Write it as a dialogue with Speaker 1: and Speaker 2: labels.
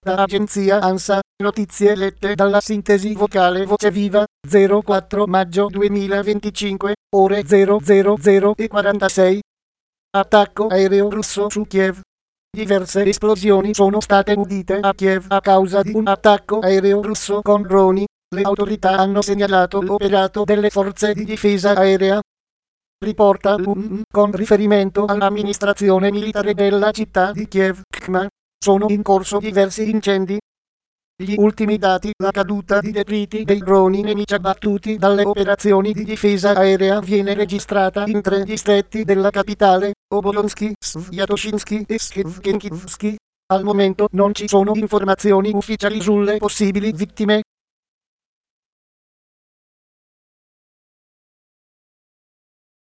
Speaker 1: Da agenzia ANSA, notizie lette dalla sintesi vocale Voce Viva, 04 maggio 2025, ore 00:46. Attacco aereo russo su Kiev. Diverse esplosioni sono state udite a Kiev a causa di un attacco aereo russo con droni. Le autorità hanno segnalato l'operato delle forze di difesa aerea. Riporta l'UN con riferimento all'amministrazione militare della città di Kiev, Khma. Sono in corso diversi incendi. Gli ultimi dati, la caduta di detriti dei droni nemici abbattuti dalle operazioni di difesa aerea viene registrata in 3 distretti della capitale, Obolonsky, Sviatoshinsky e Shevchenkivsky. Al momento non ci sono informazioni ufficiali sulle possibili vittime.